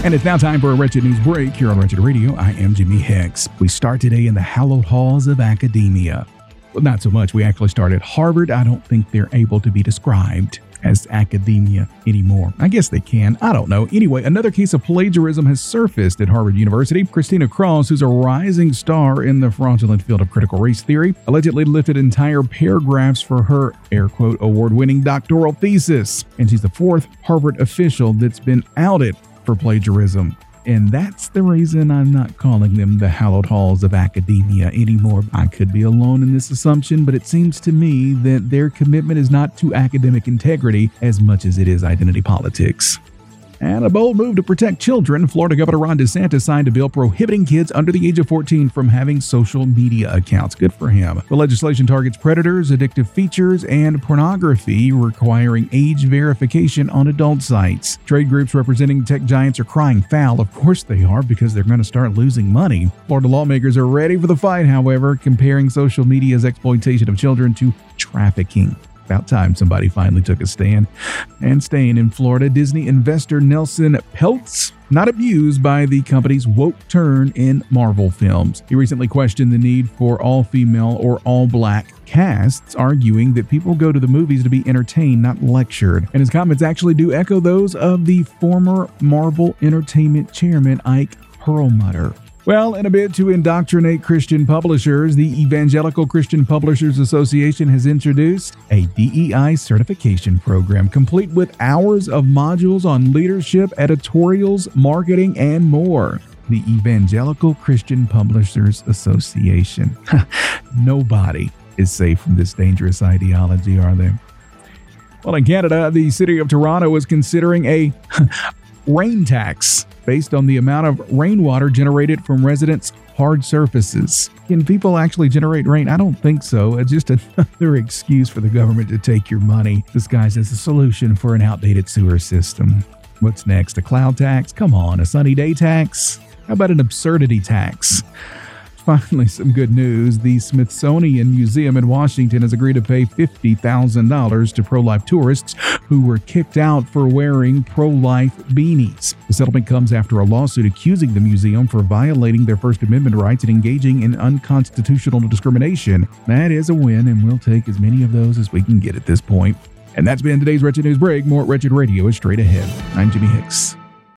And it's now time for a Wretched News Break here on Wretched Radio. I am Jimmy Hicks. We start today in the hallowed halls of academia. Well, not so much. We actually start at Harvard. I don't think they're able to be described as academia anymore. I guess they can. I don't know. Anyway, another case of plagiarism has surfaced at Harvard University. Christina Cross, who's a rising star in the fraudulent field of critical race theory, allegedly lifted entire paragraphs for her, air quote, award-winning doctoral thesis. And she's the fourth Harvard official that's been outed for plagiarism. And that's the reason I'm not calling them the hallowed halls of academia anymore. I could be alone in this assumption, but it seems to me that their commitment is not to academic integrity as much as it is identity politics. And a bold move to protect children, Florida Governor Ron DeSantis signed a bill prohibiting kids under the age of 14 from having social media accounts. Good for him. The legislation targets predators, addictive features, and pornography, requiring age verification on adult sites. Trade groups representing tech giants are crying foul. Of course they are, because they're going to start losing money. Florida lawmakers are ready for the fight, however, comparing social media's exploitation of children to trafficking. About time somebody finally took a stand. And staying in Florida, Disney investor Nelson Peltz not abused by the company's woke turn in Marvel films. He recently questioned the need for all-female or all-black casts, arguing that people go to the movies to be entertained, not lectured. And his comments actually do echo those of the former Marvel Entertainment chairman Ike Perlmutter. Well, in a bid to indoctrinate Christian publishers, the Evangelical Christian Publishers Association has introduced a DEI certification program complete with hours of modules on leadership, editorials, marketing, and more. The Evangelical Christian Publishers Association. Nobody is safe from this dangerous ideology, are they? Well, in Canada, the city of Toronto is considering a rain tax based on the amount of rainwater generated from residents' hard surfaces. Can people actually generate rain? I don't think so. It's just another excuse for the government to take your money, disguised as a solution for an outdated sewer system. What's next? A cloud tax? Come on, a sunny day tax? How about an absurdity tax? Finally, some good news. The Smithsonian Museum in Washington has agreed to pay $50,000 to pro-life tourists who were kicked out for wearing pro-life beanies. The settlement comes after a lawsuit accusing the museum for violating their First Amendment rights and engaging in unconstitutional discrimination. That is a win, and we'll take as many of those as we can get at this point. And that's been today's Wretched News Break. More Wretched Radio is straight ahead. I'm Jimmy Hicks.